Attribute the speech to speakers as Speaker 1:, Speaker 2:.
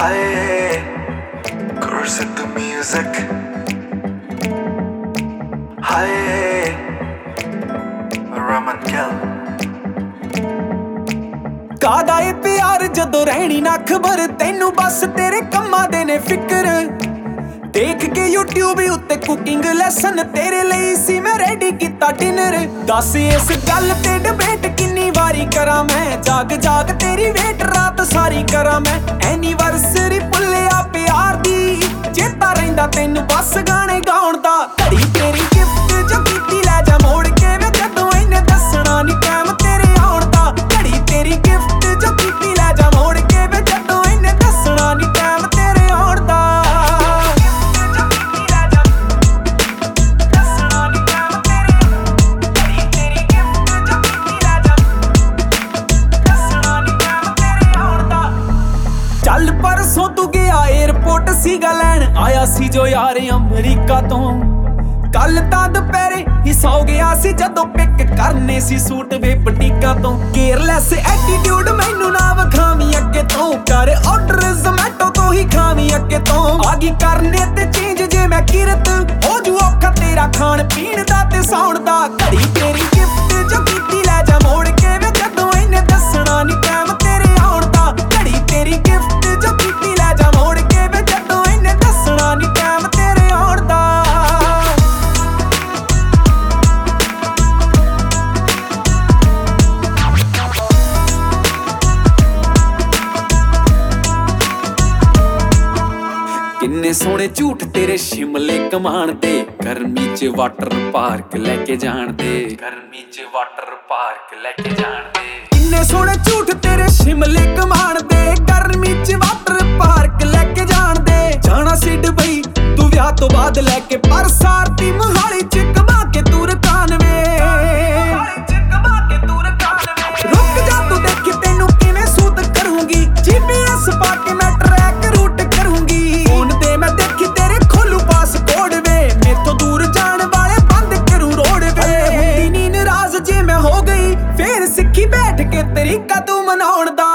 Speaker 1: Hi, curse the music. Hi, Raman Kel.
Speaker 2: ਕਾਦਾ ਏ ਪਿਆਰ ਜਦੋਂ ਰਹਿਣੀ ਨਾ ਖਬਰ ਤੈਨੂੰ ਬਸ ਤੇਰੇ ਕੰਮਾਂ ਦੇ ਨੇ ਫਿਕਰ ਦੇਖ ਕੇ YouTube ਉੱਤੇ ਕੁਕਿੰਗ ਲੈਸਨ ਤੇਰੇ ਲਈ ਸੀ ਮੈਂ ਰੈਡੀ ਕੀਤਾ ਡਿਨਰ ਦੱਸ ਇਸ ਗੱਲ ਤੇ ਡਿਬੇਟ ਕਿੰਨੀ ਵਾਰੀ ਕਰਾਂ ਮੈਂ ਜਾਗ ਜਾਗ ਤੇਰੀ ਵੇਟ ਰਾਤ ਸਾਰੀ ਕਰਾਂ ਮੈਂ ਐਨੀਵਰਸਰੀ ਭੁੱਲਿਆ ਪਿਆਰ ਦੀ ਚੇਤਾ ਰਹਿੰਦਾ ਤੈਨੂੰ ਬਸ ਗਾਣੇ ਗਾਉਣ ਦਾ ਘੜੀ ਤੇਰੀ ਗਿਫਟ ਜੋ ਕੀਤੀ ਲੈ ਜਾ ਮੋੜ ਕੇ ਵੇ ਜਦੋਂ ਇਹਨੇ ਦੱਸਣਾ ਨੀ ਟਾਈਮ ਤੇਰੇ ਆਉਣ ਦਾ ਘੜੀ ਤੇਰੀ ਗਿਫਟ ਜੋ ਕੀਤੀ ਲੈ ਜਾ ਮੋੜ ਕੇ ਵੇ ਜਦੋਂ ਇਹਨੇ ਦੱਸਣਾ ਨੀ ਟਾਈਮ ਤੇਰੇ ਆਉਣ ਦਾ ਚੱਲ ਪਰਸੋਂ ਤੂੰ ਗਿਆ 에어ਪੋਰਟ ਸੀਗਾ ਲੈਣ ਆਇਆ ਸੀ ਜੋ ਯਾਰ ਅਮਰੀਕਾ ਤੋਂ ਕੱਲ ਤਾਂ ਦੁਪਹਿਰੇ ਹੀ ਸੌ ਗਿਆ ਸੀ ਜਦੋਂ ਪਿਕ ਕਰਨੇ ਸੀ ਸੂਟ ਵੇ ਬਟੀਕਾਂ ਤੋਂ ਕੇਅਰਲੈਸ ਐਟੀਟਿਊਡ ਮੈਨੂੰ ਨਾ ਵਖਾਵੀਂ ਅੱਗੇ ਤੋਂ ਕਰ ਆਰਡਰ ਜ਼ੋਮੈਟੋ ਤੋਂ ਹੀ ਖਾਵੀਂ ਅੱਗੇ ਤੋਂ ਆ ਗਈ ਕਰਨੇ ਤੇ ਚੇਂਜ ਜੇ ਮੈਂ ਕਿਰਤ ਹੋ ਜੂ ਔਖਾ ਤੇਰਾ ਖਾਣ ਪੀਣ ਦਾ ਤੇ ਸੌਣ ਦਾ ਘੜੀ ਤੇਰੀ ਗਿਫਟ ਜੋ ਕੀਤੀ ਲੈ ਜਾ ਮੋੜ ਕੇ ਵੇ ਜਦੋਂ ਇਹਨੇ ਦੱਸਣਾ ਨੀ ਟਾਈਮ ਤੇਰੇ ਆਉਣ ਦਾ ਘੜੀ ਤੇਰੀ ਗਿਫਟ ਜੋ ਕੀਤੀ ਲੈ ਜਾ ਮੋੜ ਕੇ ਵੇ ਜਦੋਂ ਇਹਨੇ ਦੱਸਣਾ ਨੀ ਟਾਈਮ ਤੇਰੇ ਆਉਣ ਦਾ ਕਿੰਨੇ ਸੋਹਣੇ ਝੂਠ ਤੇਰੇ ਸ਼ਿਮਲੇ ਕਮਾਣ ਦੇ ਗਰਮੀ 'ਚ ਵਾਟਰ ਪਾਰਕ ਲੈ ਕੇ ਜਾਣ ਦੇ ਗਰਮੀ 'ਚ ਵਾਟਰ ਪਾਰਕ ਲੈ ਕੇ ਜਾਣ ਦੇ ਕਿੰਨੇ ਸੋਹਣੇ ਝੂਠ ਤੇਰੇ ਸ਼ਿਮਲੇ ਕਮਾਣ ਦੇ ਗਰਮੀ 'ਚ ਵਾਟਰ ਪਾਰਕ ਲੈ ਕੇ ਜਾਣ ਦੇ ਜਾਣਾ ਸੀ ਦੁਬਈ ਤੂੰ ਵਿਆਹ ਤੋਂ ਬਾਅਦ ਲੈ ਕੇ ਪਰ ਸਾਰਤੀ ਮੋਹਾਲੀ 'ਚ ਕਮਾ ਕੇ ਤੂੰ ਰਕਾਨਵੇ ਰੁਕ ਜਾ ਤੂੰ ਦੇਖੀ ਤੈਨੂੰ ਕਿਵੇਂ ਸੂਤ ਕਰੂੰਗੀ GPS ਪਾ ਕੇ ਮੈਂ ਟਰੈਕ ਰੂਟ ਕਰੂੰਗੀ ਫੋਨ ਤੇ ਮੈਂ ਦੇਖੀ ਤੇਰੇ ਖੋਲੂ ਪਾਸਪੋਰਟ ਵੇ ਮੇਥੋਂ ਦੂਰ ਜਾਣ ਵਾਲੇ ਬੰਦ ਕਰੂ ਰੋਡ ਵੇ ਹੁੰਦੀ ਨੀ ਨਾਰਾਜ਼ ਜੇ ਮੈਂ ਹੋ ਗਈ ਫੇਰ ਸਿੱਖੀ ਬੈਠ ਕੇ ਤਰੀਕਾ ਤੂੰ ਮਨਾਉਣ ਦਾ